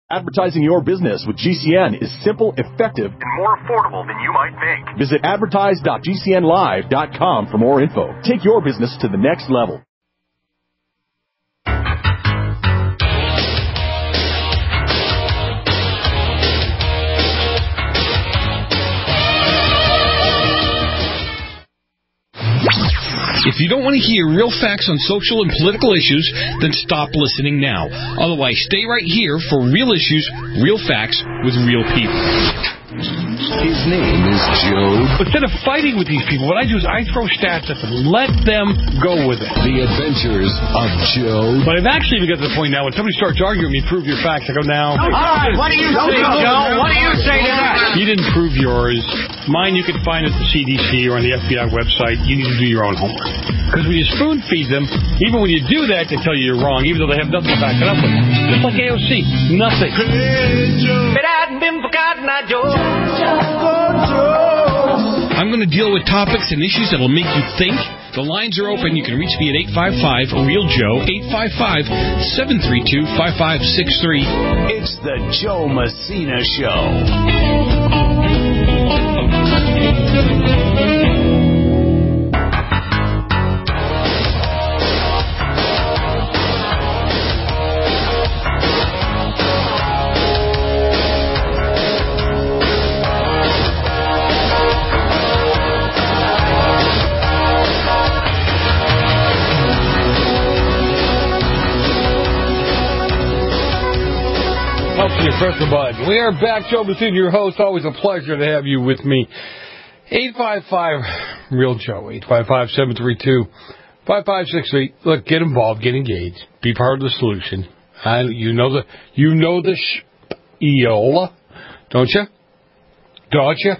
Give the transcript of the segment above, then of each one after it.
Advertising your business with GCN is simple, effective, and more affordable than you might think. Visit advertise.gcnlive.com for more info. Take your business to the next level. If you don't want to hear real facts on social and political issues, then stop listening now. Otherwise, stay right here for real issues, real facts, with real people. His name is Joe. Instead of fighting with these people, what I do is I throw stats at them. Let them go with it. The Adventures of Joe. But I've actually even got to the point now, when somebody starts arguing with me, prove your facts, I go, now. All right, what do you say, Joe? What do you say to that? You didn't prove yours. Mine you can find at the CDC or on the FBI website. You need to do your own homework. Because when you spoon feed them, even when you do that, they tell you you're wrong, even though they have nothing to back it up with. Just like AOC. Nothing. It hadn't been forgotten, Joe. I'm going to deal with topics and issues that will make you think. The lines are open. You can reach me at 855-REAL-JOE, 855-732-5563. It's the Joe Messina Show. Press the button. We are back, Joe Messina, your host. Always a pleasure to have you with me. 855-REAL-JOE, 855-732-5563. Look, get involved, get engaged, be part of the solution. You know the EOLA, don't you? Don't you?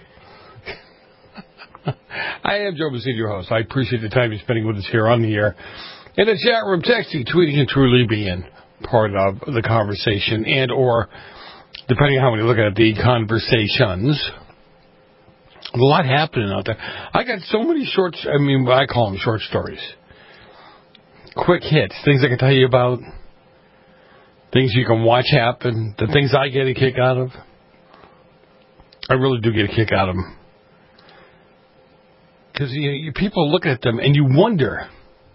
I am Joe Messina, your host. I appreciate the time you're spending with us here on the air. In the chat room, texting, tweeting, and truly being part of the conversation and or, depending on how you look at it, the conversations. A lot happening out there. I got so many I call them short stories. Quick hits, things I can tell you about, things you can watch happen, the things I get a kick out of. I really do get a kick out of them. Because people look at them and you wonder.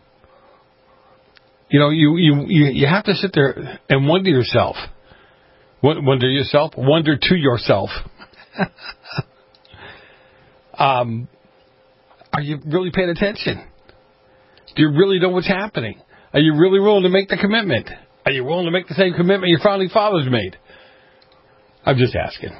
You have to sit there and wonder to yourself. Wonder to yourself. Are you really paying attention? Do you really know what's happening? Are you really willing to make the commitment? Are you willing to make the same commitment your founding fathers made? I'm just asking.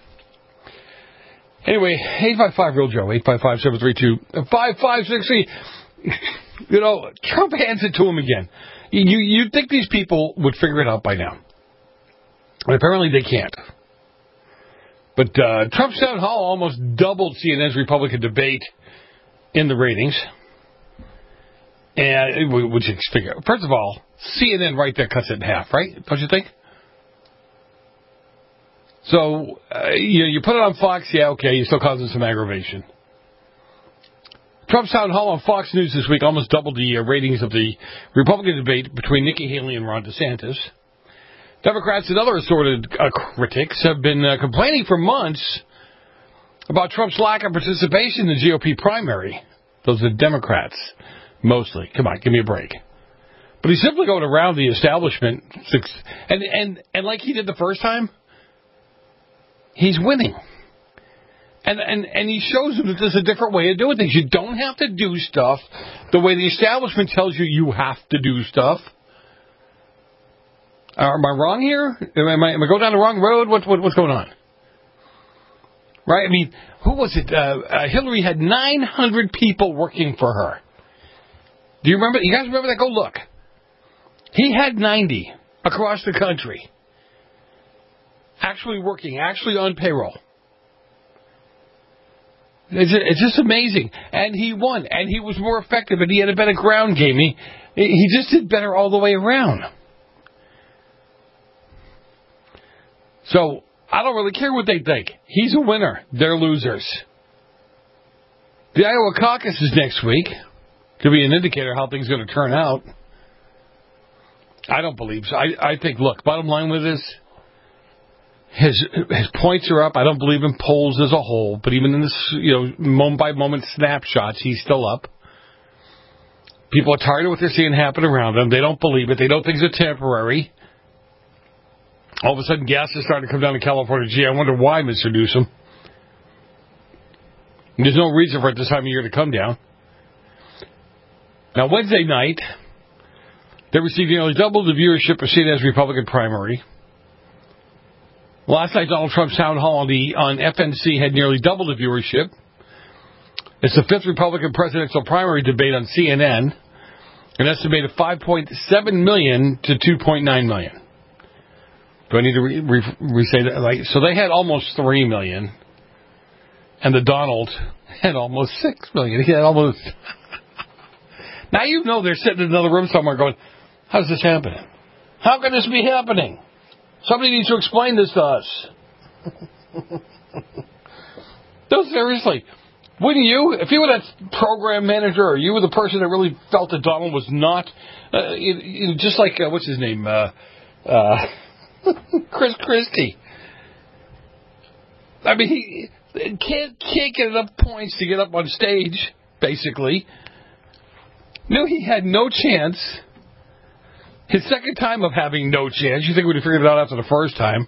Anyway, 855-REAL-JOE, 855-732-5563. Trump hands it to him again. You'd think these people would figure it out by now. And apparently they can't. But Trump's town hall almost doubled CNN's Republican debate in the ratings. And which you figure, first of all, CNN right there cuts it in half, right? Don't you think? So you put it on Fox, yeah, okay, you're still causing some aggravation. Trump's town hall on Fox News this week almost doubled the ratings of the Republican debate between Nikki Haley and Ron DeSantis. Democrats and other assorted critics have been complaining for months about Trump's lack of participation in the GOP primary. Those are Democrats, mostly. Come on, give me a break. But he's simply going around the establishment, and like he did the first time, he's winning. And he shows them that there's a different way of doing things. You don't have to do stuff the way the establishment tells you you have to do stuff. Am I wrong here? Am I going down the wrong road? What's going on? Right? I mean, who was it? Hillary had 900 people working for her. Do you remember? You guys remember that? Go look. He had 90 across the country. Actually working, actually on payroll. It's just amazing. And he won. And he was more effective. And he had a better ground game. He just did better all the way around. So, I don't really care what they think. He's a winner. They're losers. The Iowa caucus is next week. Could be an indicator how things are going to turn out. I don't believe so. I think, look, bottom line with this, His points are up. I don't believe in polls as a whole, but even in this, moment-by-moment snapshots, he's still up. People are tired of what they're seeing happen around them. They don't believe it. They don't think it's temporary. All of a sudden, gas is starting to come down in California. Gee, I wonder why, Mr. Newsom. There's no reason for it this time of year to come down. Now, Wednesday night, they received nearly double the viewership of CNN's Republican primary. Last night, Donald Trump's town hall on FNC had nearly double the viewership. It's the fifth Republican presidential primary debate on CNN, an estimated 5.7 million to 2.9 million. Do I need to re-say that? So they had almost 3 million, and the Donald had almost 6 million. He had almost... Now they're sitting in another room somewhere going, how's this happening? How can this be happening? Somebody needs to explain this to us. No, seriously. Wouldn't you? If you were that program manager or you were the person that really felt that Donald was not, just like, what's his name? Chris Christie. I mean, he can't get enough points to get up on stage, basically. Knew he had no chance. His second time of having no chance. You think we'd have figured it out after the first time.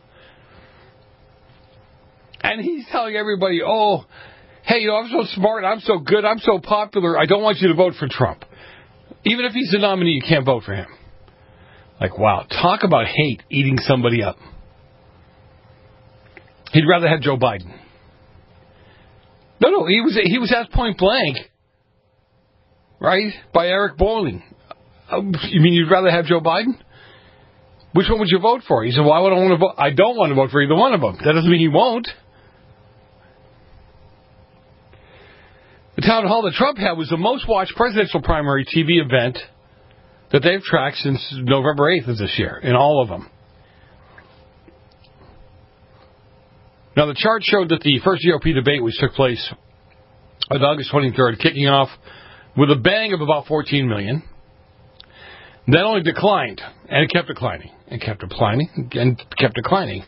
And he's telling everybody, hey, I'm so smart, I'm so good, I'm so popular, I don't want you to vote for Trump. Even if he's the nominee, you can't vote for him. Like, wow, talk about hate eating somebody up. He'd rather have Joe Biden. No, he was asked point blank, right, by Eric Bolling. You mean you'd rather have Joe Biden? Which one would you vote for? He said, well, I don't want to vote for either one of them. That doesn't mean he won't. The town hall that Trump had was the most watched presidential primary TV event that they've tracked since November 8th of this year, in all of them. Now, the chart showed that the first GOP debate, which took place on August 23rd, kicking off with a bang of about 14 million, then only declined, and it kept declining, and kept declining, and kept declining.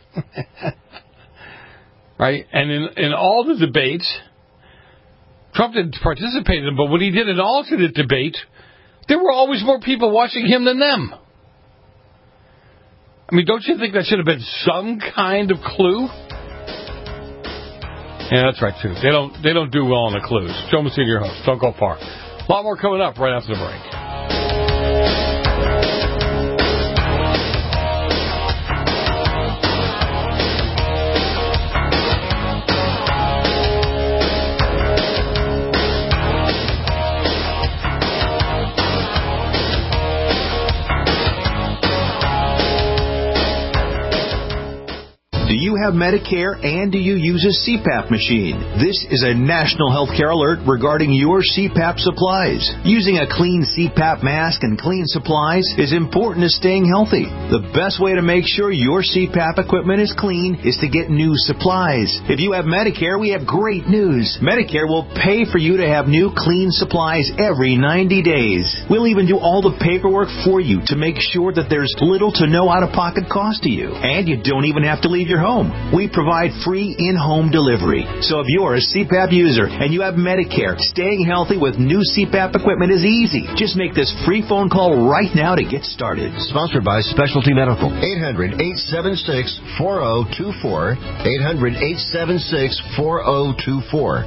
Right? And in all the debates, Trump didn't participate in them, but when he did an alternate debate, there were always more people watching him than them. I mean, don't you think that should have been some kind of clue? Yeah, that's right, too. They don't do well on the clues. Joe Messina, your host. Don't go far. A lot more coming up right after the break. Do you have Medicare and do you use a CPAP machine? This is a national healthcare alert regarding your CPAP supplies. Using a clean CPAP mask and clean supplies is important to staying healthy. The best way to make sure your CPAP equipment is clean is to get new supplies. If you have Medicare, we have great news. Medicare will pay for you to have new clean supplies every 90 days. We'll even do all the paperwork for you to make sure that there's little to no out-of-pocket cost to you. And you don't even have to leave your home. We provide free in-home delivery. So if you're a CPAP user and you have Medicare, staying healthy with new CPAP equipment is easy. Just make this free phone call right now to get started. Sponsored by Specialty Medical. 800-876-4024. 800-876-4024.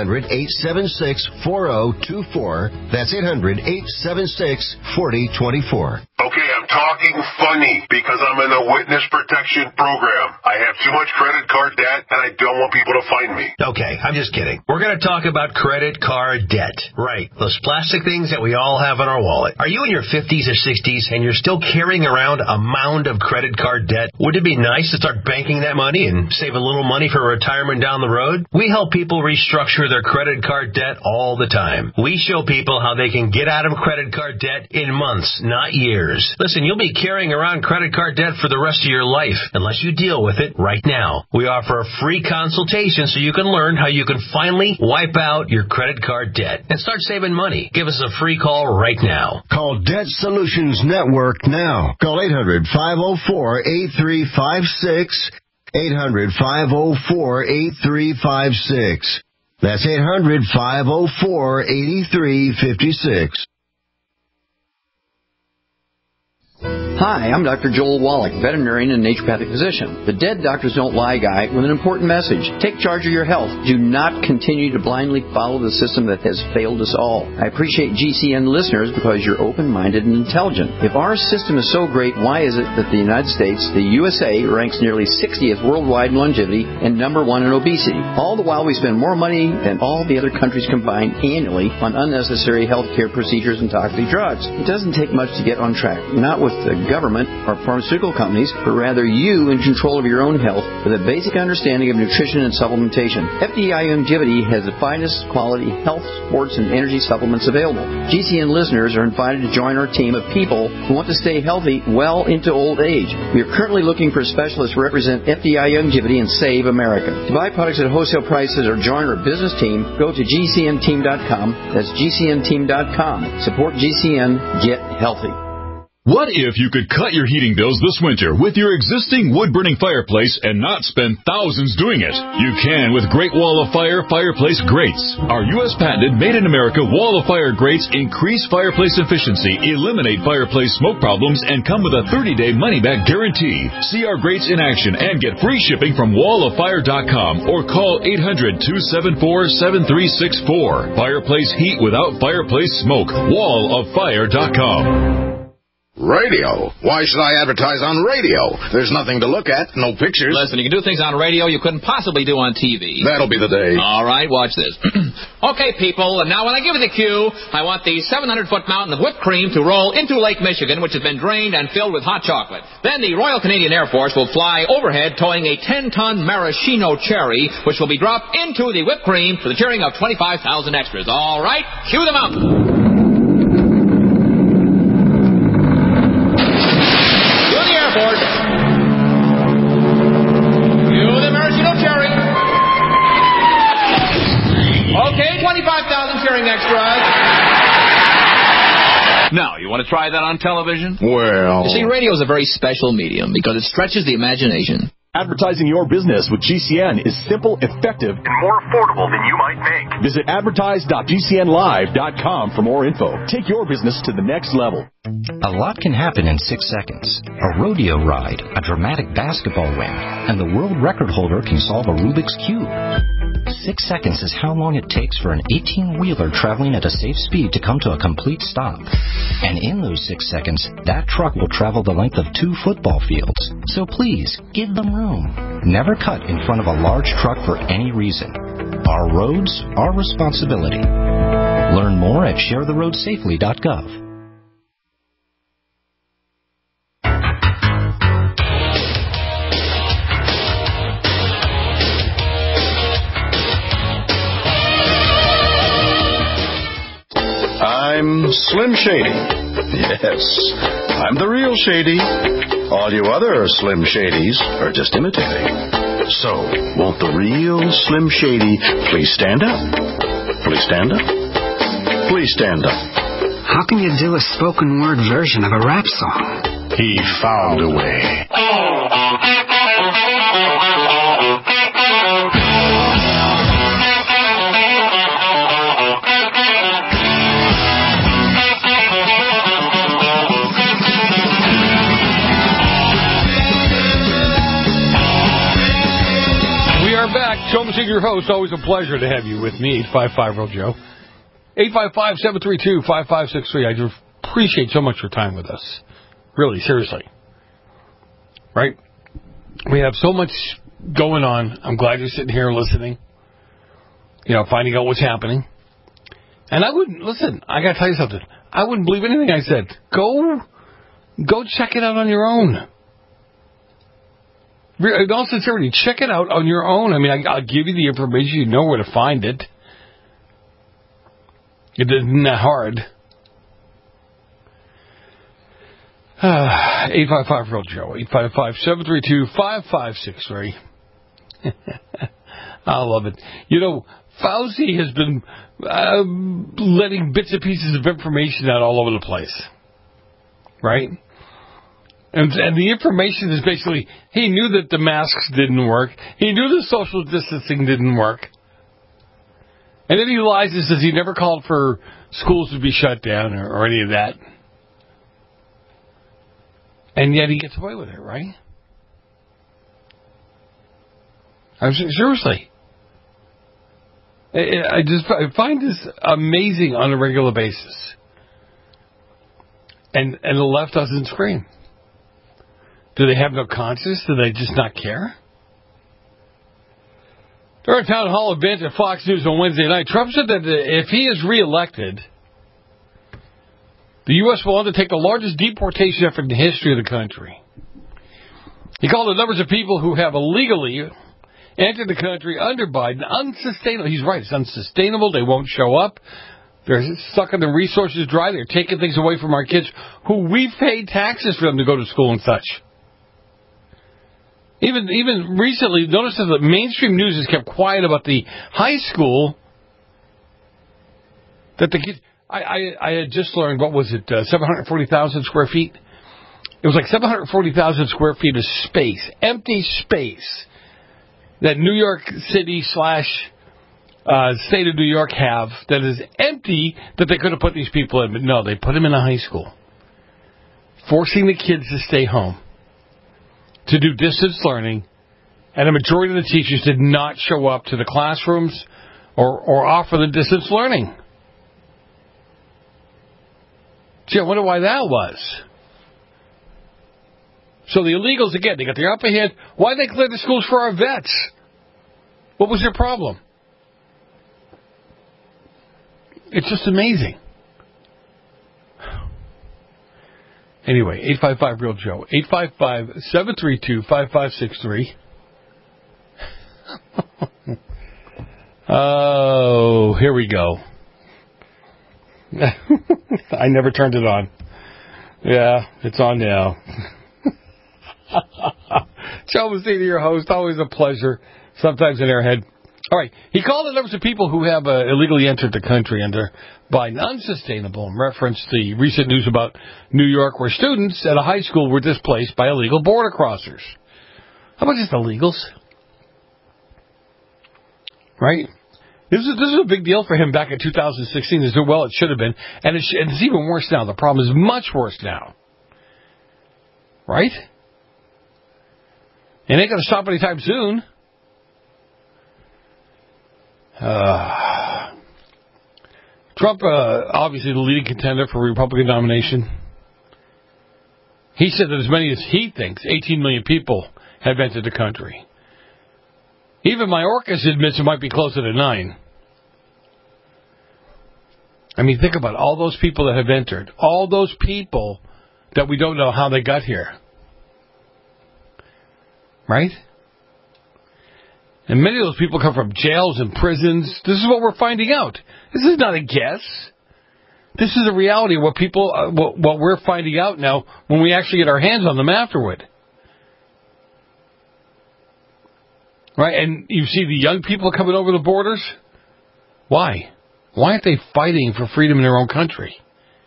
800-876-4024. That's 800-876-4024. Okay, I'm talking funny because I'm in a witness protection program. I have too much credit card debt, and I don't want people to find me. Okay, I'm just kidding. We're going to talk about credit card debt. Right, those plastic things that we all have in our wallet. Are you in your 50s or 60s and you're still carrying around a mound of credit card debt? Would it be nice to start banking that money and save a little money for retirement down the road? We help people restructure their credit card debt all the time. We show people how they can get out of credit card debt in months, not years. Listen, you'll be carrying around credit card debt for the rest of your life unless you deal with it right now. We offer a free consultation so you can learn how you can finally wipe out your credit card debt and start saving money. Give us a free call right now. Call Debt Solutions Network now. Call 800-504-8356. 800-504-8356. That's 800-504-8356. Hi, I'm Dr. Joel Wallach, veterinarian and naturopathic physician. The Dead Doctors Don't Lie guy with an important message. Take charge of your health. Do not continue to blindly follow the system that has failed us all. I appreciate GCN listeners because you're open-minded and intelligent. If our system is so great, why is it that the United States, the USA, ranks nearly 60th worldwide in longevity and number 1 in obesity? All the while we spend more money than all the other countries combined annually on unnecessary health care procedures and toxic drugs. It doesn't take much to get on track. Not with the government or pharmaceutical companies, but rather you in control of your own health with a basic understanding of nutrition and supplementation. FDI Longevity has the finest quality health, sports, and energy supplements available. GCN listeners are invited to join our team of people who want to stay healthy well into old age. We are currently looking for specialists to represent FDI Longevity and Save America. To buy products at wholesale prices or join our business team, go to GCNteam.com. That's GCNteam.com. Support GCN. Get healthy. What if you could cut your heating bills this winter with your existing wood-burning fireplace and not spend thousands doing it? You can with Great Wall of Fire fireplace grates. Our U.S. patented made-in-America Wall of Fire grates increase fireplace efficiency, eliminate fireplace smoke problems, and come with a 30-day money-back guarantee. See our grates in action and get free shipping from walloffire.com or call 800-274-7364. Fireplace heat without fireplace smoke. walloffire.com. Radio? Why should I advertise on radio? There's nothing to look at, no pictures. Listen, you can do things on radio you couldn't possibly do on TV. That'll be the day. All right, watch this. Okay, people, and now when I give you the cue, I want the 700-foot mountain of whipped cream to roll into Lake Michigan, which has been drained and filled with hot chocolate. Then the Royal Canadian Air Force will fly overhead towing a 10-ton maraschino cherry, which will be dropped into the whipped cream for the cheering of 25,000 extras. All right, cue the mountain. Okay, 25,000 cheering extras. Now, you want to try that on television? Well... You see, radio is a very special medium because it stretches the imagination. Advertising your business with GCN is simple, effective, and more affordable than you might think. Visit advertise.gcnlive.com for more info. Take your business to the next level. A lot can happen in 6 seconds. A rodeo ride, a dramatic basketball win, and the world record holder can solve a Rubik's Cube. 6 seconds is how long it takes for an 18-wheeler traveling at a safe speed to come to a complete stop. And in those 6 seconds, that truck will travel the length of 2 football fields. So please, give them room. Never cut in front of a large truck for any reason. Our roads, our responsibility. Learn more at sharetheroadsafely.gov. I'm Slim Shady. Yes, I'm the real Shady. All you other Slim Shadys are just imitating. So, won't the real Slim Shady please stand up? Please stand up? Please stand up. How can you do a spoken word version of a rap song? He found a way. Joe Messina, your host. Always a pleasure to have you with me, 855-REAL-JOE. 855-732-5563. I do appreciate so much your time with us. Really, seriously. Right? We have so much going on. I'm glad you're sitting here listening. Finding out what's happening. And I wouldn't, listen, I got to tell you something. I wouldn't believe anything I said. Go check it out on your own. In all sincerity, check it out on your own. I mean, I'll give you the information. You know where to find it. It isn't that hard. 855-REAL-JOE. 855-732-5563. I love it. Fauci has been letting bits and pieces of information out all over the place. Right? And the information is basically, he knew that the masks didn't work. He knew the social distancing didn't work. And then he lies and says he never called for schools to be shut down or any of that. And yet he gets away with it, right? Seriously. I find this amazing on a regular basis. And the left doesn't scream. Do they have no conscience? Do they just not care? During a town hall event at Fox News on Wednesday night, Trump said that if he is reelected, the U.S. will undertake the largest deportation effort in the history of the country. He called the numbers of people who have illegally entered the country under Biden unsustainable. He's right, it's unsustainable. They won't show up. They're sucking the resources dry. They're taking things away from our kids who we've paid taxes for them to go to school and such. Even recently, notice that the mainstream news has kept quiet about the high school that the kids... I had just learned, what was it, 740,000 square feet? It was like 740,000 square feet of space, empty space, that New York City / state of New York have, that is empty, that they could have put these people in. But no, they put them in a high school, forcing the kids to stay home, to do distance learning, and a majority of the teachers did not show up to the classrooms or offer the distance learning. Gee, I wonder why that was. So the illegals, again, they got their upper hand. Why did they clear the schools for our vets? What was their problem? It's just amazing. Anyway, 855-REAL-JOE. 855-732-5563. Oh, here we go. I never turned it on. Yeah, it's on now. Joe Messina, your host. Always a pleasure. Sometimes an airhead. All right. He called the numbers of people who have illegally entered the country under Biden unsustainable and referenced the recent news about New York where students at a high school were displaced by illegal border crossers. How about just illegals? Right? This is a big deal for him back in 2016. As well, it should have been. And it's even worse now. The problem is much worse now. Right? It ain't going to stop anytime soon. Trump, obviously the leading contender for Republican nomination. He said that as many as he thinks, 18 million people have entered the country. Even Mayorkas admits it might be closer to 9. I mean, think about all those people that have entered. All those people that we don't know how they got here. Right? And many of those people come from jails and prisons. This is what we're finding out. This is not a guess. This is a reality of what people, what we're finding out now when we actually get our hands on them afterward. Right? And you see the young people coming over the borders. Why? Why aren't they fighting for freedom in their own country?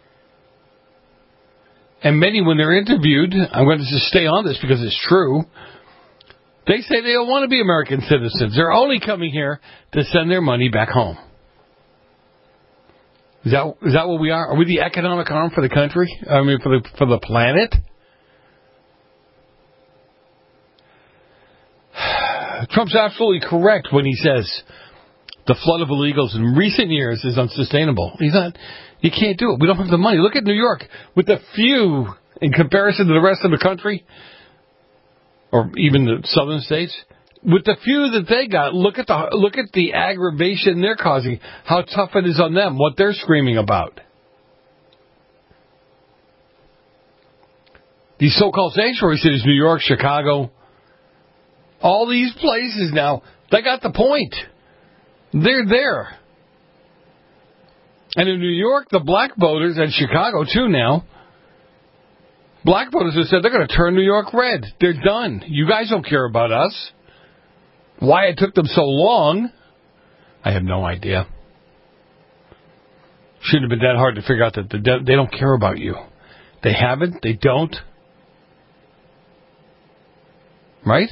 And many, when they're interviewed, I'm going to just stay on this because it's true, they say they don't want to be American citizens. They're only coming here to send their money back home. Is that what we are? Are we the economic arm for the country? I mean, for the planet? Trump's absolutely correct when he says the flood of illegals in recent years is unsustainable. He's not. You can't do it. We don't have the money. Look at New York with the few in comparison to the rest of the country, or even the southern states. With the few that they got, look at the aggravation they're causing. How tough it is on them. What they're screaming about. These so-called sanctuary cities, New York, Chicago, all these places now, they got the point. They're there. And in New York, the black voters, and Chicago too now, black voters have said they're going to turn New York red. They're done. You guys don't care about us. Why it took them so long, I have no idea. Shouldn't have been that hard to figure out that they don't care about you. They haven't. They don't. Right?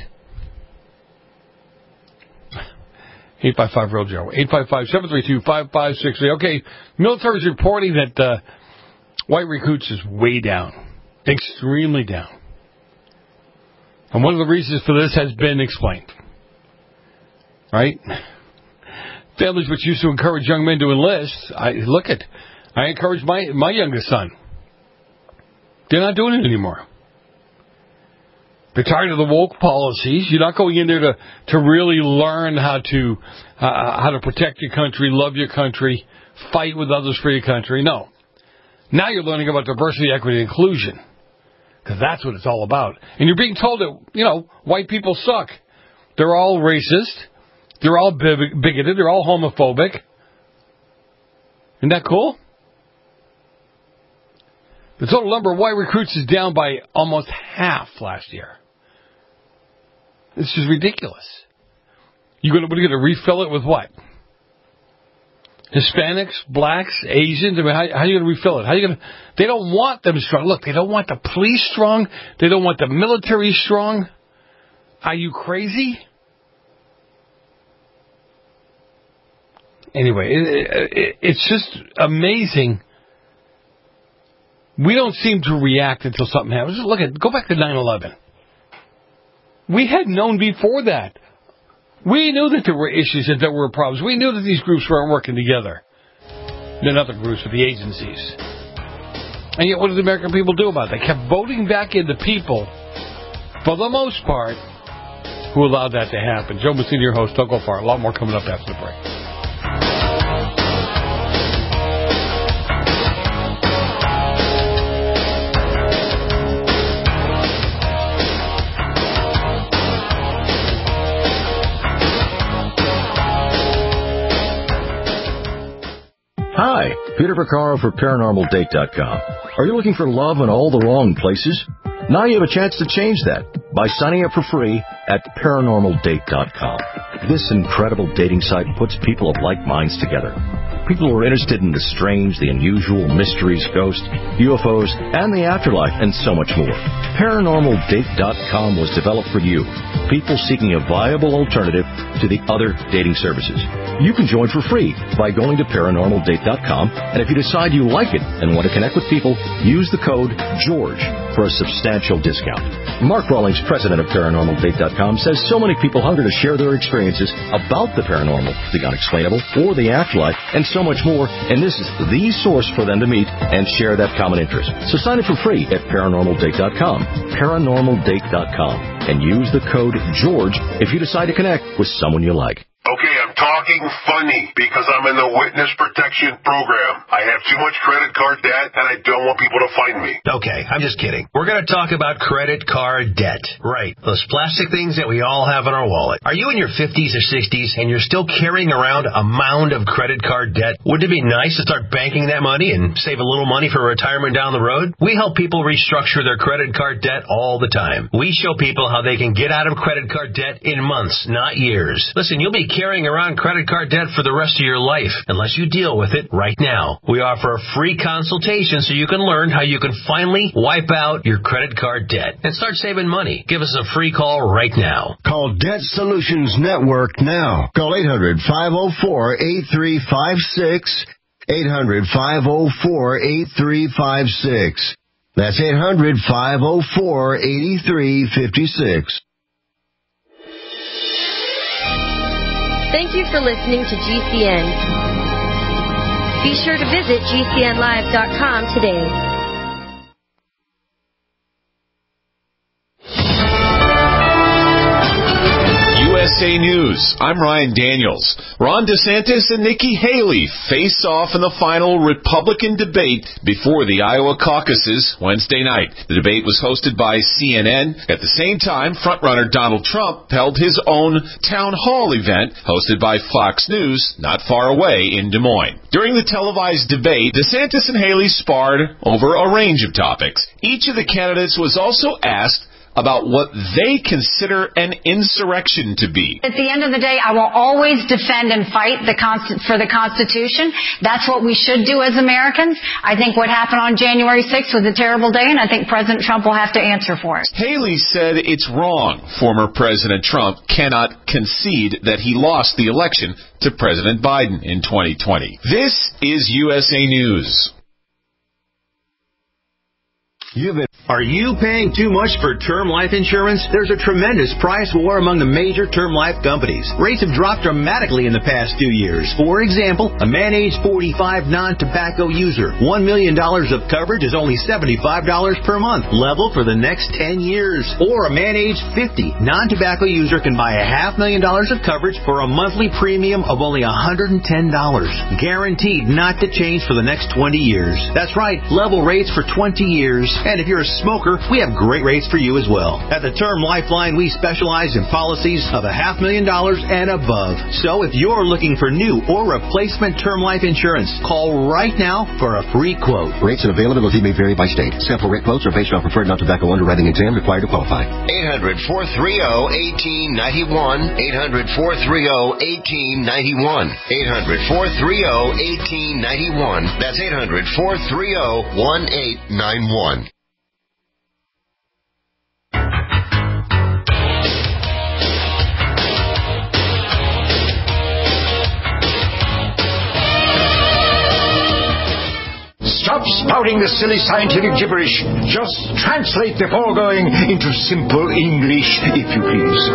855 Real Joe. 855-732-5563. Okay, military's reporting that white recruits is way down. Extremely down. And one of the reasons for this has been explained. Right? Families which used to encourage young men to enlist, I encouraged my youngest son. They're not doing it anymore. They're tired of the woke policies. You're not going in there to really learn how to protect your country, love your country, fight with others for your country. No. Now you're learning about diversity, equity, and inclusion. Because that's what it's all about. And you're being told that, white people suck. They're all racist. They're all bigoted. They're all homophobic. Isn't that cool? The total number of white recruits is down by almost half last year. This is ridiculous. What are you going to refill it with what? Hispanics, blacks, Asians? I mean, how are you going to refill it? They don't want them strong. Look, they don't want the police strong. They don't want the military strong. Are you crazy? Anyway, it's just amazing. We don't seem to react until something happens. Go back to 9/11. We had known before that. We knew that there were issues, that there were problems. We knew that these groups weren't working together. Then other groups with the agencies. And yet what did the American people do about it? They kept voting back in the people, for the most part, who allowed that to happen. Joe Messina, your host. Don't go far. A lot more coming up after the break. Hi, Peter Vaccaro for ParanormalDate.com. Are you looking for love in all the wrong places? Now you have a chance to change that by signing up for free at ParanormalDate.com. This incredible dating site puts people of like minds together. People who are interested in the strange, the unusual, mysteries, ghosts, UFOs, and the afterlife, and so much more. ParanormalDate.com was developed for you, people seeking a viable alternative to the other dating services. You can join for free by going to ParanormalDate.com, and if you decide you like it and want to connect with people, use the code GEORGE for a substantial discount. Mark Rawlings, president of ParanormalDate.com, says so many people hunger to share their experiences about the paranormal, the unexplainable, or the afterlife, and so much more, and this is the source for them to meet and share that common interest. So sign up for free at ParanormalDate.com, ParanormalDate.com, and use the code GEORGE if you decide to connect with someone you like. Okay, I'm talking funny because I'm in the witness protection program. I have too much credit card debt and I don't want people to find me. Okay, I'm just kidding. We're going to talk about credit card debt. Right. Those plastic things that we all have in our wallet. Are you in your 50s or 60s and you're still carrying around a mound of credit card debt? Wouldn't it be nice to start banking that money and save a little money for retirement down the road? We help people restructure their credit card debt all the time. We show people how they can get out of credit card debt in months, not years. Listen, you'll be carrying around credit card debt for the rest of your life unless you deal with it right now. We offer a free consultation so you can learn how you can finally wipe out your credit card debt and start saving money. Give us a free call right now. Call Debt Solutions Network now. Call 800-504-8356. 800-504-8356. That's 800-504-8356. Thank you for listening to GCN. Be sure to visit GCNlive.com today. USA News. I'm Ryan Daniels. Ron DeSantis and Nikki Haley face off in the final Republican debate before the Iowa caucuses Wednesday night. The debate was hosted by CNN. At the same time, frontrunner Donald Trump held his own town hall event hosted by Fox News not far away in Des Moines. During the televised debate, DeSantis and Haley sparred over a range of topics. Each of the candidates was also asked about what they consider an insurrection to be. At the end of the day, I will always defend and fight for the Constitution. That's what we should do as Americans. I think what happened on January 6th was a terrible day, and I think President Trump will have to answer for it. Haley said it's wrong. Former President Trump cannot concede that he lost the election to President Biden in 2020. This is USA News. Are you paying too much for term life insurance? There's a tremendous price war among the major term life companies. Rates have dropped dramatically in the past 2 years. For example, a man age 45 non-tobacco user, $1 million of coverage is only $75 per month, level for the next 10 years. Or a man age 50 non-tobacco user can buy $500,000 of coverage for a monthly premium of only $110, guaranteed not to change for the next 20 years. That's right, level rates for 20 years. And if you're a smoker, we have great rates for you as well. At the Term Lifeline, we specialize in policies of $500,000 and above. So if you're looking for new or replacement term life insurance, call right now for a free quote. Rates and availability may vary by state. Sample rate quotes are based on preferred non-tobacco underwriting exam required to qualify. 800-430-1891. 800-430-1891. 800-430-1891. That's 800-430-1891. Stop spouting the silly scientific gibberish. Just translate the foregoing into simple English, if you please.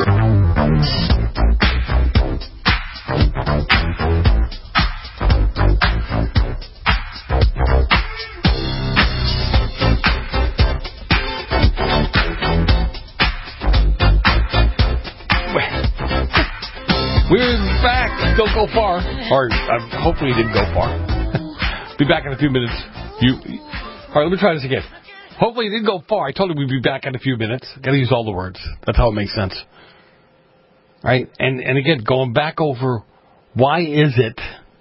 We're back. Don't go far. Or hopefully you didn't go far. Be back in a few minutes. All right, let me try this again. Hopefully you didn't go far. I told you we'd be back in a few minutes. Got to use all the words. That's how it makes sense. All right? And again, going back over why is it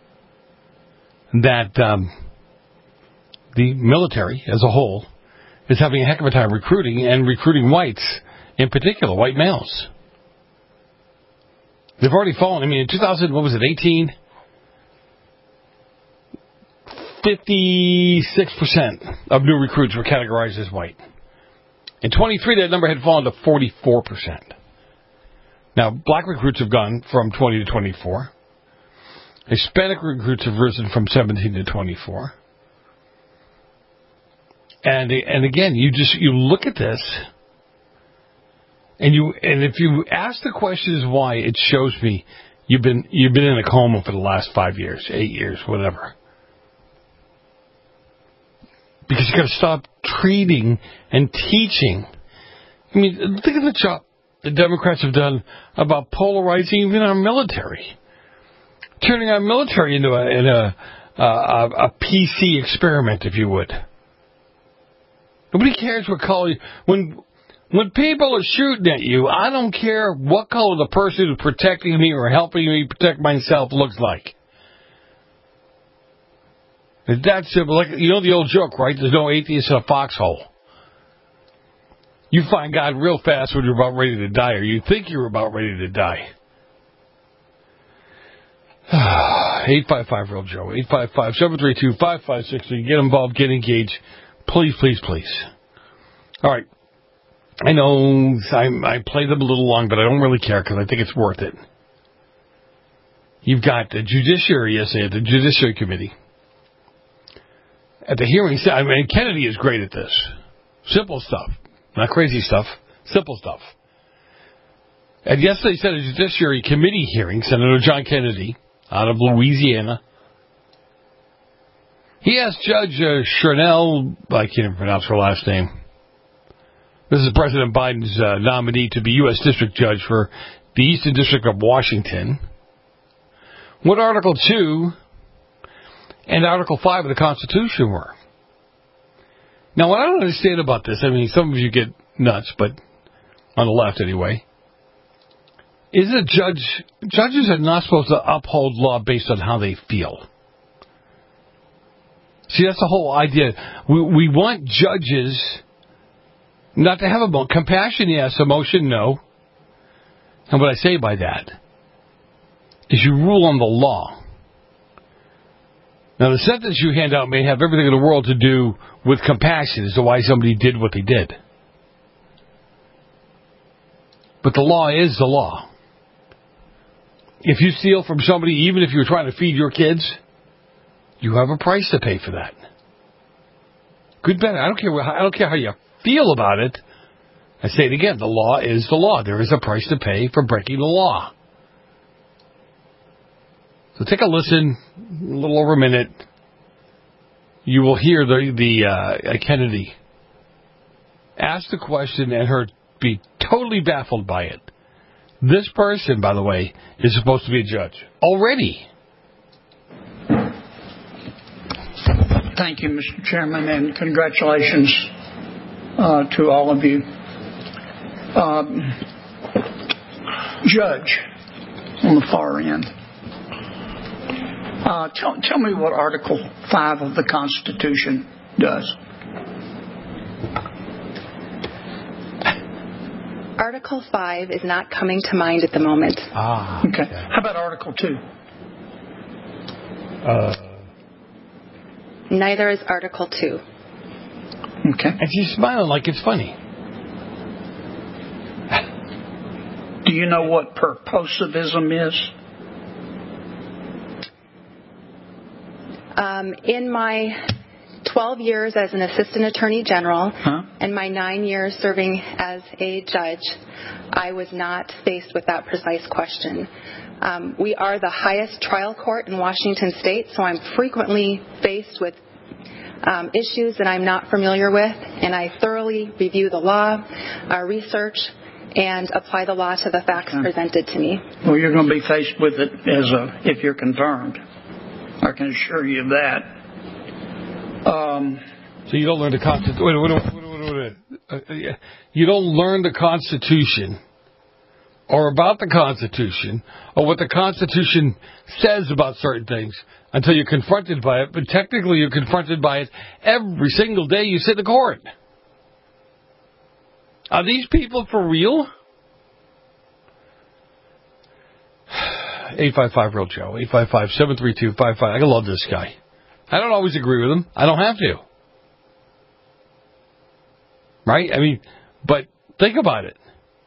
that the military as a whole is having a heck of a time recruiting whites, in particular, white males. They've already fallen. I mean, in 2018, 56% of new recruits were categorized as white. In 23, that number had fallen to 44%. Now, black recruits have gone from 20 to 24. Hispanic recruits have risen from 17 to 24. And again, you look at this, and if you ask the questions why, it shows me you've been in a coma for the last 5 years, 8 years, whatever. Because you got to stop treating and teaching. I mean, think of the job the Democrats have done about polarizing even our military, turning our military into a PC experiment, if you would. Nobody cares what color. When people are shooting at you, I don't care what color the person who's protecting me or helping me protect myself looks like. It's that simple. Like, you know the old joke, right? There's no atheist in a foxhole. You find God real fast when you're about ready to die, or you think you're about ready to die. 855-REAL-JOE. 855-732-5563. Get involved. Get engaged. Please, please, please. All right. I know I play them a little long, but I don't really care because I think it's worth it. You've got the Judiciary yesterday at the Judiciary Committee. At the hearings, I mean, Kennedy is great at this. Simple stuff. Not crazy stuff. Simple stuff. And yesterday said a Judiciary Committee hearing, Senator John Kennedy, out of Louisiana, he asked Judge Chanel, I can't even pronounce her last name. This is President Biden's nominee to be U.S. District Judge for the Eastern District of Washington. What Article 2 and Article 5 of the Constitution were. Now, what I don't understand about this, I mean, some of you get nuts, but on the left anyway, is that judges are not supposed to uphold law based on how they feel. See, that's the whole idea. We want judges Not to have compassion, yes. Emotion, no. And what I say by that is you rule on the law. Now, the sentence you hand out may have everything in the world to do with compassion as to why somebody did what they did. But the law is the law. If you steal from somebody, even if you're trying to feed your kids, you have a price to pay for that. Good, bad. I don't care how you feel about it. I say it again. The law is the law. There is a price to pay for breaking the law. So take a listen, a little over a minute. You will hear the Kennedy ask the question and her be totally baffled by it. This person, by the way, is supposed to be a judge already. Thank you, Mr. Chairman, and congratulations to all of you. Judge on the far end. Tell me what Article 5 of the Constitution does. Article 5 is not coming to mind at the moment. Okay. How about Article 2? Neither is Article 2. Okay. And she's smiling like it's funny. Do you know what purposivism is? In my 12 years as an assistant attorney general and my 9 years serving as a judge, I was not faced with that precise question. We are the highest trial court in Washington State, so I'm frequently faced with issues that I'm not familiar with, and I thoroughly review the law, research, and apply the law to the facts presented to me. Well, you're going to be faced with it if you're confirmed. I can assure you of that. So you don't learn the Constitution. You don't learn the Constitution or about the Constitution or what the Constitution says about certain things until you're confronted by it. But technically, you're confronted by it every single day you sit in court. Are these people for real? 855-REAL-JOE, 855-732-55. I love this guy. I don't always agree with him. I don't have to. Right? I mean, but think about it.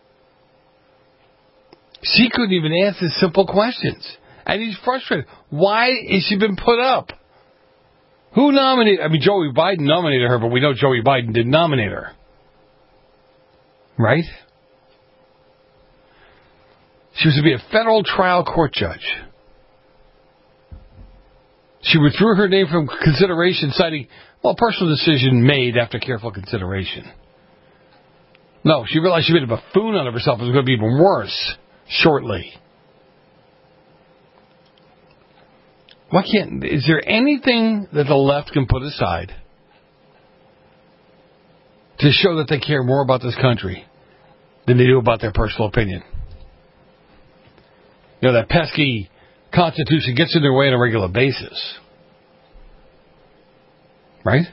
She couldn't even answer simple questions. And he's frustrated. Why is she been put up? Who nominated? I mean, Joey Biden nominated her, but we know Joey Biden didn't nominate her. Right? She was to be a federal trial court judge. She withdrew her name from consideration, citing, personal decision made after careful consideration. No, she realized she made a buffoon out of herself. It was going to be even worse shortly. Is there anything that the left can put aside to show that they care more about this country than they do about their personal opinion? You know, that pesky Constitution gets in their way on a regular basis. Right?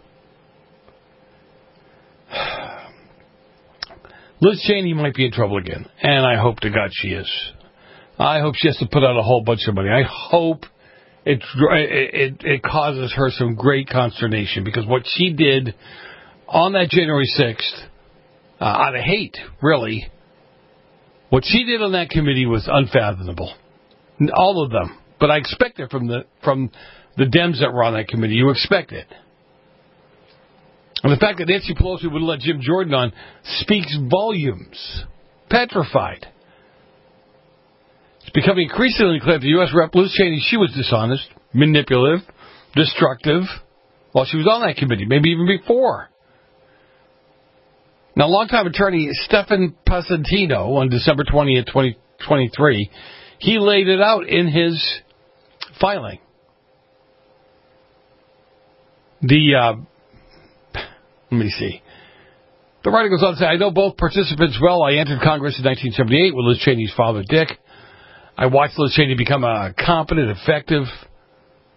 Liz Cheney might be in trouble again, and I hope to God she is. I hope she has to put out a whole bunch of money. I hope it causes her some great consternation, because what she did on that January 6th, out of hate, really, what she did on that committee was unfathomable. All of them. But I expect it from the Dems that were on that committee. You expect it. And the fact that Nancy Pelosi would let Jim Jordan on speaks volumes. Petrified. It's becoming increasingly clear that U.S. Rep. Liz Cheney, she was dishonest, manipulative, destructive while she was on that committee, maybe even before. Now, longtime attorney Stephen Pasentino on December 20th, 2023, he laid it out in his filing. Let me see. The writer goes on to say, I know both participants well. I entered Congress in 1978 with Liz Cheney's father, Dick. I watched Liz Cheney become a competent, effective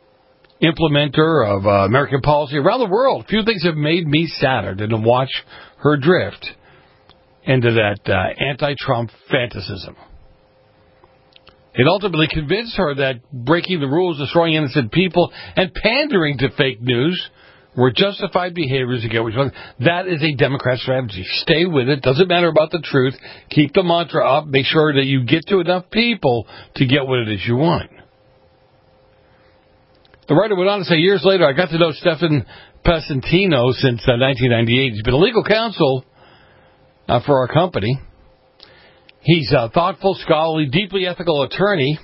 implementer of American policy around the world. Few things have made me sadder than to watch her drift into that anti-Trump fantasism. It ultimately convinced her that breaking the rules, destroying innocent people, and pandering to fake news were justified behaviors to get what you want. That is a Democrat strategy. Stay with it. Doesn't matter about the truth. Keep the mantra up. Make sure that you get to enough people to get what it is you want. The writer went on to say, years later, I got to know Stefan Passantino since 1998. He's been a legal counsel for our company. He's a thoughtful, scholarly, deeply ethical attorney.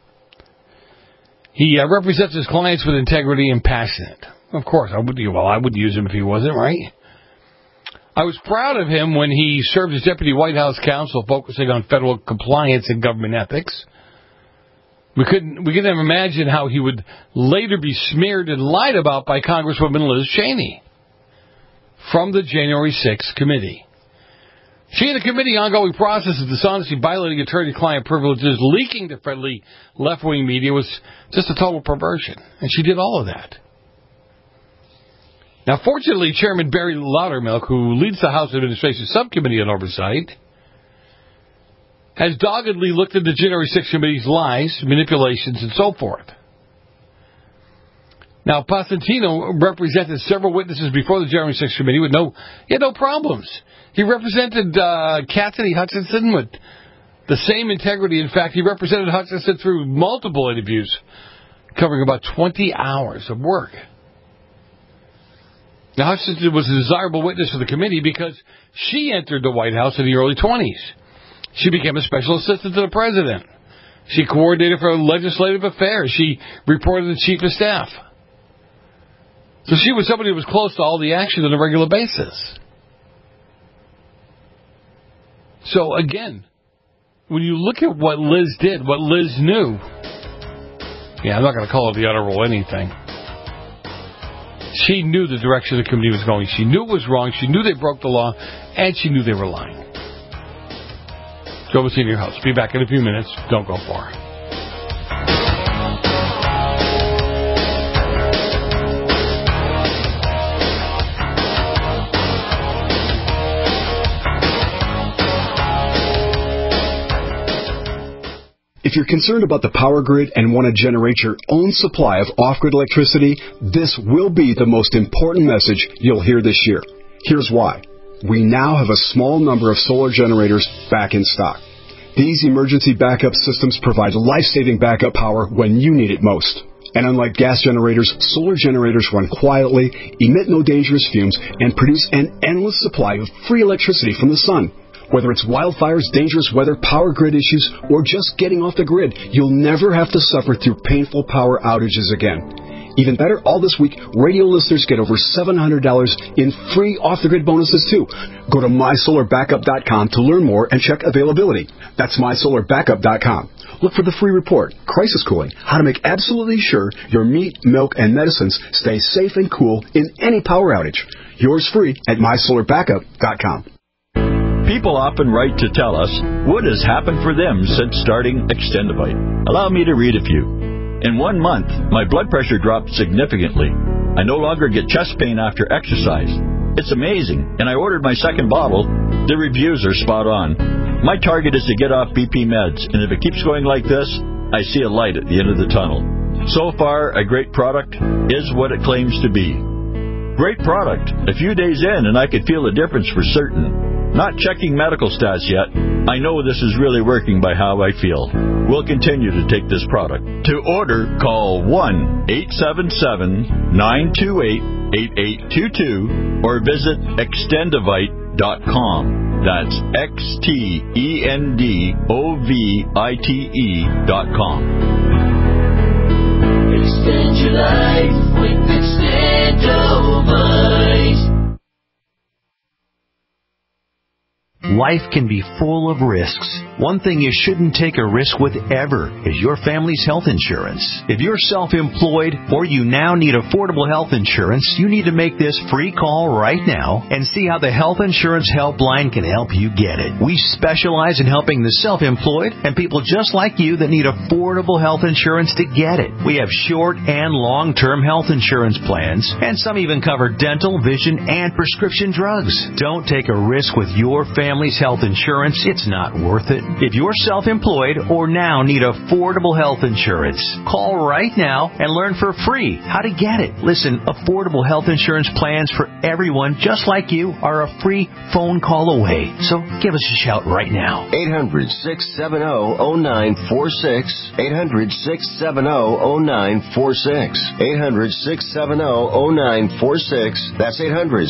He represents his clients with integrity and passionate. Of course, I would use him if he wasn't, right? I was proud of him when he served as deputy White House counsel, focusing on federal compliance and government ethics. We couldn't imagine how he would later be smeared and lied about by Congresswoman Liz Cheney from the January 6th committee. She and the committee ongoing process of dishonesty, violating attorney-client privileges, leaking to friendly left-wing media was just a total perversion. And she did all of that. Now, fortunately, Chairman Barry Loudermilk, who leads the House Administration Subcommittee on Oversight, has doggedly looked into the January 6th committee's lies, manipulations, and so forth. Now, Passantino represented several witnesses before the January 6th committee he had no problems. He represented Cassidy Hutchinson with the same integrity. In fact, he represented Hutchinson through multiple interviews, covering about 20 hours of work. Now, Hutchinson was a desirable witness for the committee because she entered the White House in the early 20s. She became a special assistant to the president. She coordinated for legislative affairs. She reported to the chief of staff. So she was somebody who was close to all the action on a regular basis. So again, when you look at what Liz did, what Liz knew, I'm not going to call it the Honorable anything. She knew the direction the committee was going. She knew it was wrong. She knew they broke the law, and she knew they were lying. Joe Messina, your host. Be back in a few minutes. Don't go far. If you're concerned about the power grid and want to generate your own supply of off-grid electricity, this will be the most important message you'll hear this year. Here's why. We now have a small number of solar generators back in stock. These emergency backup systems provide life-saving backup power when you need it most. And unlike gas generators, solar generators run quietly, emit no dangerous fumes, and produce an endless supply of free electricity from the sun. Whether it's wildfires, dangerous weather, power grid issues, or just getting off the grid, you'll never have to suffer through painful power outages again. Even better, all this week, radio listeners get over $700 in free off-the-grid bonuses, too. Go to mysolarbackup.com to learn more and check availability. That's mysolarbackup.com. Look for the free report, Crisis Cooling, how to make absolutely sure your meat, milk, and medicines stay safe and cool in any power outage. Yours free at mysolarbackup.com. People often write to tell us what has happened for them since starting Extendivite. Allow me to read a few. In 1 month, my blood pressure dropped significantly. I no longer get chest pain after exercise. It's amazing, and I ordered my second bottle. The reviews are spot on. My target is to get off BP meds, and if it keeps going like this, I see a light at the end of the tunnel. So far, a great product is what it claims to be. Great product. A few days in, and I could feel the difference for certain. Not checking medical stats yet, I know this is really working by how I feel. We'll continue to take this product. To order, call 1-877-928-8822 or visit extendivite.com. That's XTENDOVITE.com. Extend your life with Extendovite. Life can be full of risks. One thing you shouldn't take a risk with ever is your family's health insurance. If you're self-employed or you now need affordable health insurance, you need to make this free call right now and see how the Health Insurance Helpline can help you get it. We specialize in helping the self-employed and people just like you that need affordable health insurance to get it. We have short and long-term health insurance plans, and some even cover dental, vision, and prescription drugs. Don't take a risk with your family's health insurance. It's not worth it. If you're self-employed or now need affordable health insurance, call right now and learn for free how to get it. Listen, affordable health insurance plans for everyone just like you are a free phone call away. So give us a shout right now. 800-670-0946. 800-670-0946. 800-670-0946. That's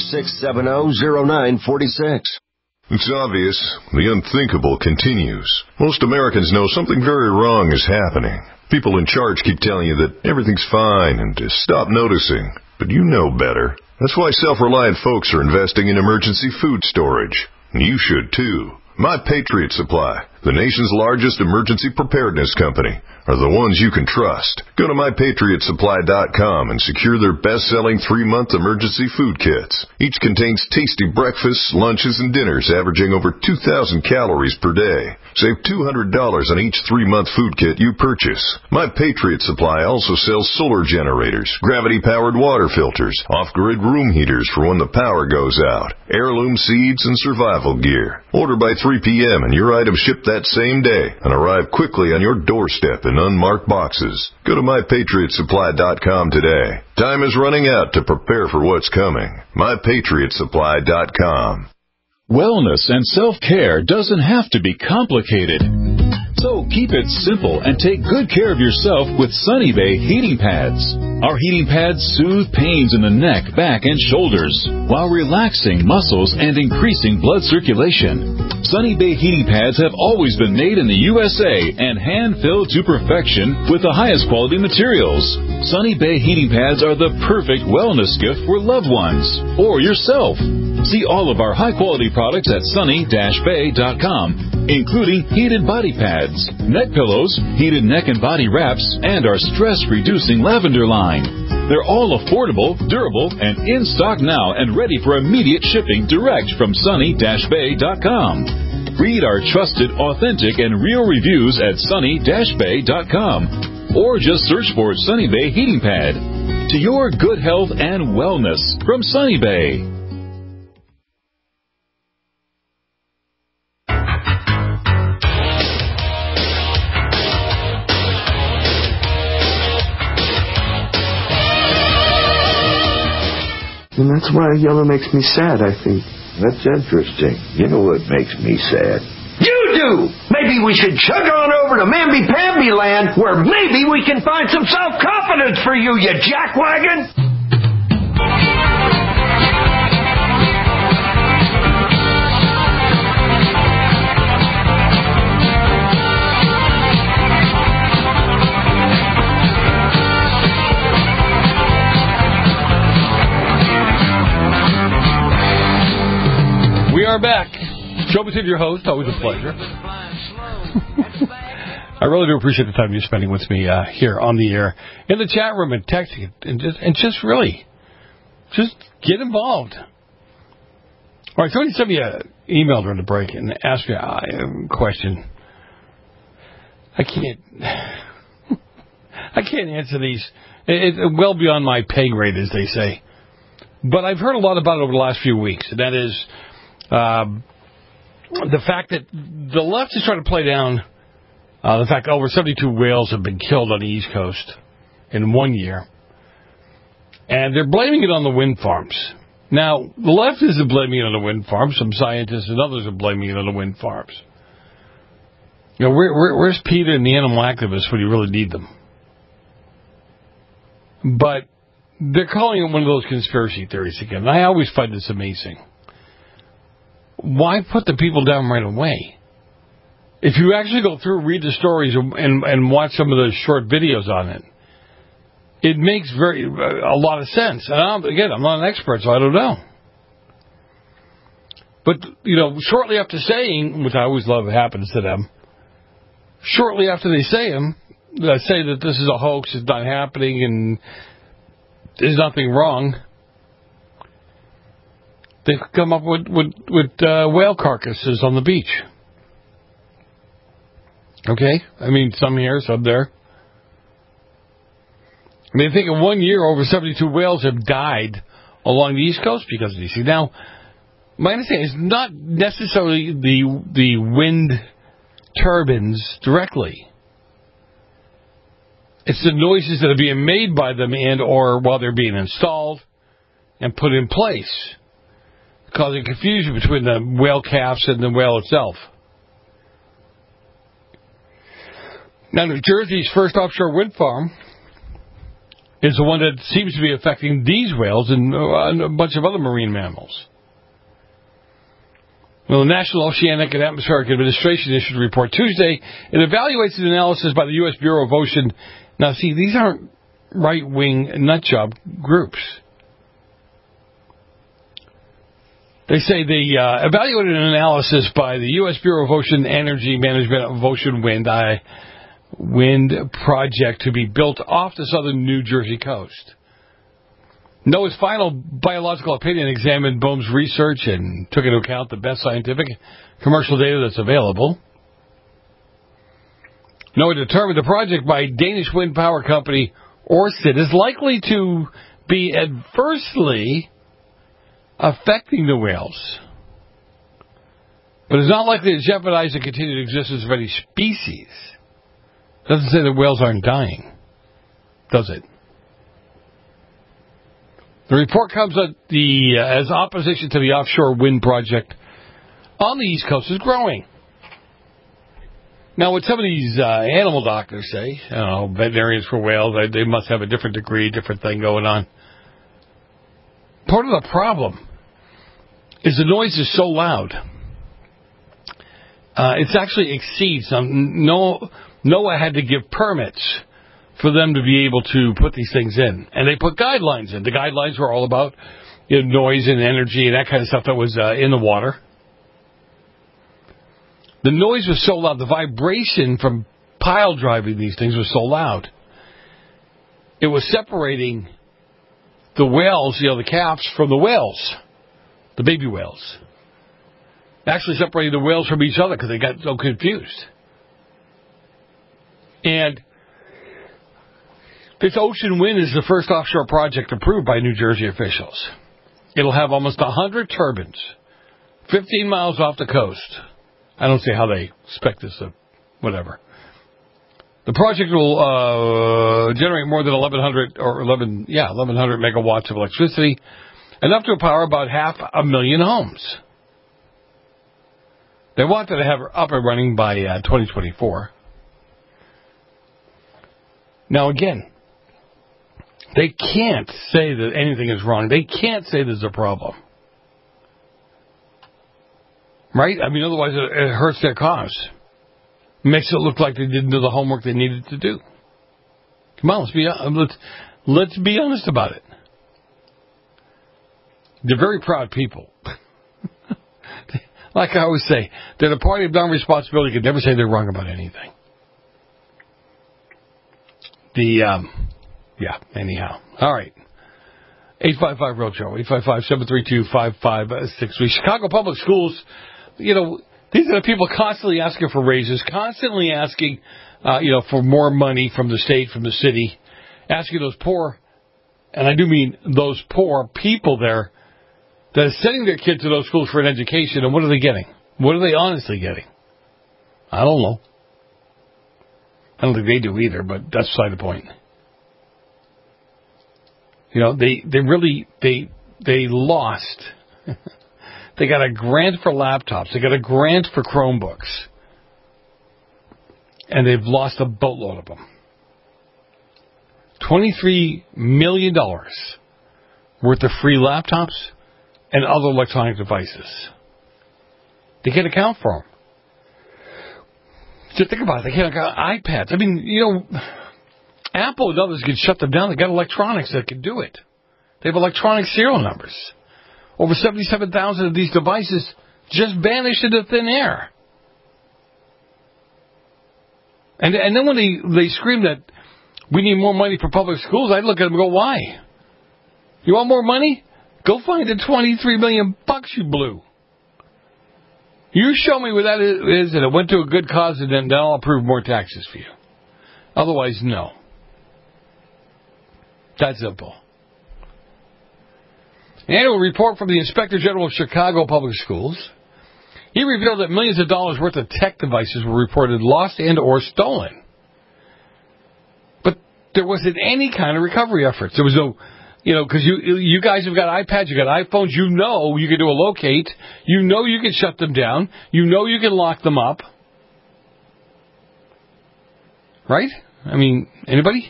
800-670-0946. It's obvious. The unthinkable continues. Most Americans know something very wrong is happening. People in charge keep telling you that everything's fine and to stop noticing. But you know better. That's why self-reliant folks are investing in emergency food storage. And you should too. My Patriot Supply, the nation's largest emergency preparedness company, are the ones you can trust. Go to MyPatriotSupply.com and secure their best-selling 3-month emergency food kits. Each contains tasty breakfasts, lunches, and dinners averaging over 2,000 calories per day. Save $200 on each 3-month food kit you purchase. My Patriot Supply also sells solar generators, gravity-powered water filters, off-grid room heaters for when the power goes out, heirloom seeds, and survival gear. Order by 3 p.m. and your items ship that same day and arrive quickly on your doorstep in unmarked boxes. Go to MyPatriotSupply.com today. Time is running out to prepare for what's coming. MyPatriotSupply.com. Wellness and self-care doesn't have to be complicated. So keep it simple and take good care of yourself with Sunny Bay heating pads. Our heating pads soothe pains in the neck, back, and shoulders while relaxing muscles and increasing blood circulation. Sunny Bay heating pads have always been made in the USA and hand-filled to perfection with the highest quality materials. Sunny Bay heating pads are the perfect wellness gift for loved ones or yourself. See all of our high-quality products at sunny-bay.com, including heated body pads, neck pillows, heated neck and body wraps, and our stress-reducing lavender line. They're all affordable, durable, and in stock now and ready for immediate shipping direct from sunny-bay.com. Read our trusted, authentic, and real reviews at sunny-bay.com, or just search for Sunny Bay Heating Pad. To your good health and wellness from Sunny Bay. And that's why yellow makes me sad, I think. That's interesting. You know what makes me sad? You do! Maybe we should chug on over to Mamby-Pamby land, where maybe we can find some self-confidence for you, you jackwagon! We are back. Joe Bassett, your host. Always a pleasure. I really do appreciate the time you're spending with me here on the air, in the chat room, and texting, and just really get involved. All right, somebody sent me an email during the break and asked me a question. I can't answer these. It's well beyond my pay grade, as they say. But I've heard a lot about it over the last few weeks, and that is the fact that the left is trying to play down the fact that over 72 whales have been killed on the East Coast in 1 year. And they're blaming it on the wind farms. Now, the left isn't blaming it on the wind farms. Some scientists and others are blaming it on the wind farms. You know, where's PETA and the animal activists when you really need them? But they're calling it one of those conspiracy theories again. And I always find this amazing. Why put the people down right away? If you actually go through, read the stories, and watch some of the short videos on it, it makes a lot of sense. And I'm not an expert, so I don't know. But, shortly after saying, which I always love happens to them, shortly after they say that this is a hoax, it's not happening, and there's nothing wrong, they've come up with whale carcasses on the beach. Okay? I mean, some here, some there. I mean, I think in 1 year, over 72 whales have died along the East Coast because of these things. Now, my understanding is not necessarily the wind turbines directly. It's the noises that are being made by them and or while they're being installed and put in place, causing confusion between the whale calves and the whale itself. Now, New Jersey's first offshore wind farm is the one that seems to be affecting these whales and a bunch of other marine mammals. Well, the National Oceanic and Atmospheric Administration issued a report Tuesday. It evaluates an analysis by the U.S. Bureau of Ocean. Now, see, these aren't right-wing nutjob groups. They say they evaluated an analysis by the U.S. Bureau of Ocean Energy Management of Ocean Wind project to be built off the southern New Jersey coast. NOAA's final biological opinion examined BOEM's research and took into account the best scientific commercial data that's available. NOAA determined the project by Danish wind power company Ørsted is likely to be adversely affecting the whales, but is not likely to jeopardize the continued existence of any species. Doesn't say the whales aren't dying, does it? The report comes as opposition to the offshore wind project on the East Coast is growing. Now, what some of these animal doctors say, veterinarians for whales, they must have a different degree, different thing going on. Part of the problem is the noise is so loud. It actually exceeds. NOAA had to give permits for them to be able to put these things in. And they put guidelines in. The guidelines were all about noise and energy and that kind of stuff that was in the water. The noise was so loud. The vibration from pile driving these things was so loud. It was separating the whales, the calves, from the whales, the baby whales. Actually separating the whales from each other because they got so confused. And this Ocean Wind is the first offshore project approved by New Jersey officials. It'll have almost 100 turbines, 15 miles off the coast. I don't see how they expect this to, whatever. The project will generate more than 1,100 megawatts of electricity, enough to power about 500,000 homes. They wanted to have it up and running by 2024. Now, again, they can't say that anything is wrong. They can't say there's a problem. Right? I mean, otherwise it hurts their cause. It makes it look like they didn't do the homework they needed to do. Come on, let's be honest about it. They're very proud people. Like I always say, they're the party of non-responsibility. You can never say they're wrong about anything. Anyhow. All right. 855 Real Show, 855-732-5563. Chicago Public Schools, these are the people constantly asking for raises, constantly asking, for more money from the state, from the city, asking those poor, and I do mean those poor people there that are sending their kids to those schools for an education, and what are they getting? What are they honestly getting? I don't know. I don't think they do either, but that's beside the point. They lost. They got a grant for laptops. They got a grant for Chromebooks. And they've lost a boatload of them. $23 million worth of free laptops and other electronic devices. They can't account for them. Just think about it. They can't account iPads. I mean, Apple and others can shut them down. They've got electronics that can do it. They have electronic serial numbers. Over 77,000 of these devices Just vanished into thin air. And then when they scream that we need more money for public schools, I'd look at them and go, why? You want more money? Go find the $23 million you blew. You show me where that is and it went to a good cause, and then I'll approve more taxes for you. Otherwise, no. That's simple. An annual report from the Inspector General of Chicago Public Schools. He revealed that millions of dollars worth of tech devices were reported lost and or stolen. But there wasn't any kind of recovery efforts. There was no, because you guys have got iPads, you got iPhones, you can do a locate, you can shut them down, you can lock them up. Right? I mean, anybody?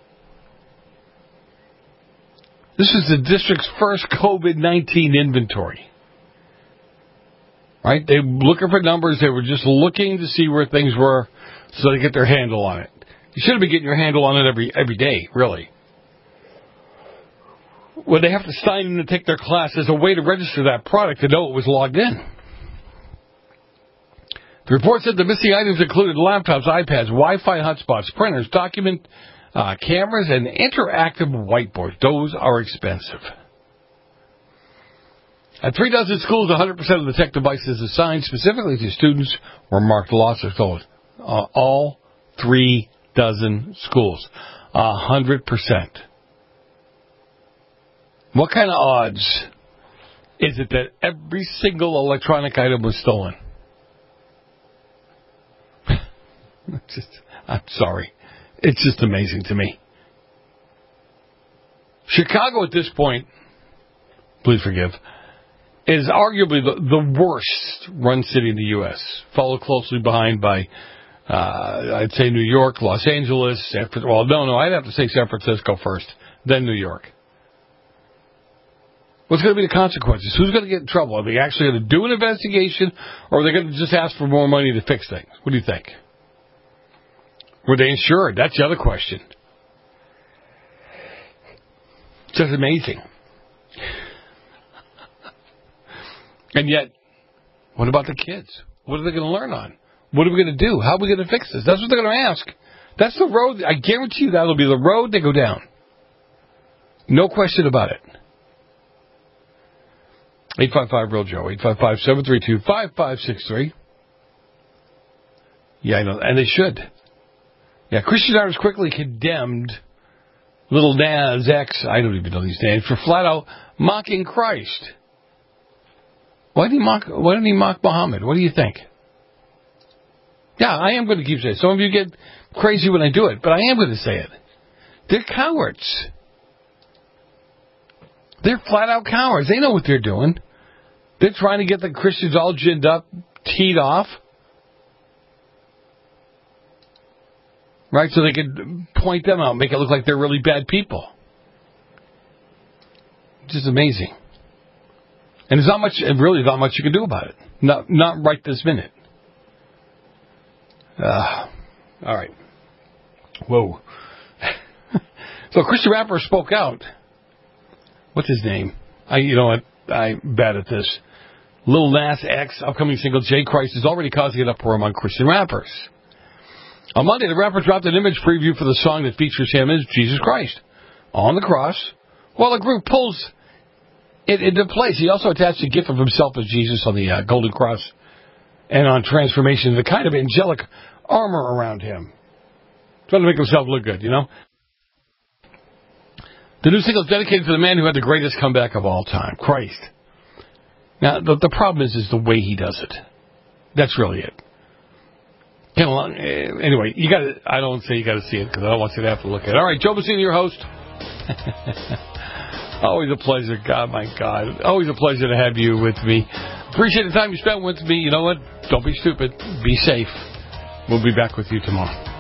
This is the district's first COVID-19 inventory. Right? They were looking for numbers. They were just looking to see where things were so they get their handle on it. You should have been getting your handle on it every day, really. Well, they have to sign in to take their class as a way to register that product to know it was logged in. The report said the missing items included laptops, iPads, Wi-Fi hotspots, printers, document cameras, and interactive whiteboards. Those are expensive. At 3 dozen schools, 100% of the tech devices assigned specifically to students were marked lost or stolen. All 3 dozen schools. 100%. What kind of odds is it that every single electronic item was stolen? I'm sorry. It's just amazing to me. Chicago at this point, please forgive, is arguably the worst run city in the U.S., followed closely behind by, I'd say New York, Los Angeles, I'd have to say San Francisco first, then New York. What's going to be the consequences? Who's going to get in trouble? Are they actually going to do an investigation, or are they going to just ask for more money to fix things? What do you think? Were they insured? That's the other question. It's just amazing. And yet, what about the kids? What are they going to learn on? What are we going to do? How are we going to fix this? That's what they're going to ask. That's the road. I guarantee you that'll be the road they go down. No question about it. 855-REAL-JOE, 855-732-5563. Yeah, I know. And they should. Yeah, Christian Artist quickly condemned Little Nas X, I don't even know these names, for flat out mocking Christ. Why didn't he mock Muhammad? What do you think? Yeah, I am going to keep saying it. Some of you get crazy when I do it, but I am going to say it. They're cowards. They're flat out cowards. They know what they're doing. They're trying to get the Christians all ginned up, teed off. Right, so they could point them out, make it look like they're really bad people. Just amazing. And there's not much you can do about it. Not right this minute. All right. Whoa. So a Christian rapper spoke out. What's his name? I'm bad at this. Lil Nas X, upcoming single J Christ, is already causing an uproar among Christian rappers. On Monday, the rapper dropped an image preview for the song that features him as Jesus Christ on the cross, while the group pulls it into place. He also attached a gif of himself as Jesus on the golden cross and on transformation, the kind of angelic armor around him. Trying to make himself look good, The new single is dedicated to the man who had the greatest comeback of all time, Christ. Now, the problem is the way he does it. That's really it. Anyway, I don't say you got to see it because I don't want you to have to look at it. All right, Joe Messina, your host. Always a pleasure. God, my God. Always a pleasure to have you with me. Appreciate the time you spent with me. You know what? Don't be stupid. Be safe. We'll be back with you tomorrow.